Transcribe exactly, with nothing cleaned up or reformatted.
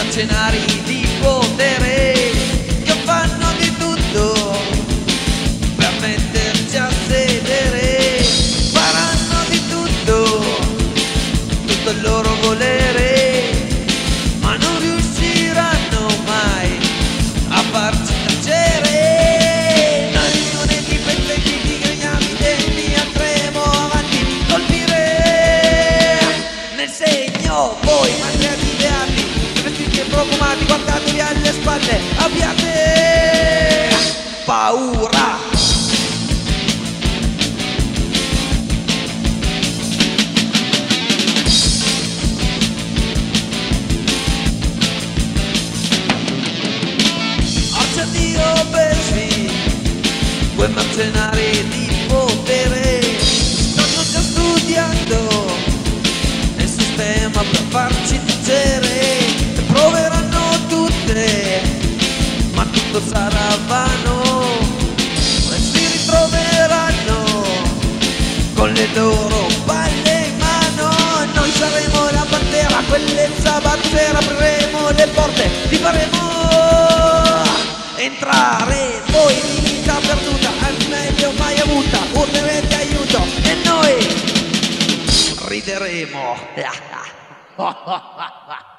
mercenari di potere che fanno di tutto per metterci a sedere, faranno di tutto, tutto il loro volere, ma non riusciranno mai a farci tacere. Noi uniti perfetti di graniamo i denti, andremo avanti, colpire nel segno voi mangiate ideati, vestiti e profumati, guardatevi alle spalle, abbiate paura. Dio pensi, quei mercenari di potere stanno già studiando il sistema per farci tacere, e proveranno tutte, ma tutto sarà vano, e si ritroveranno con le loro palle in mano. Noi saremo la pantera, quelle il sabato sera apriremo le porte, li faremo entrare, voi di vita perduta, al meglio mai avuta, urlerete aiuto e noi rideremo.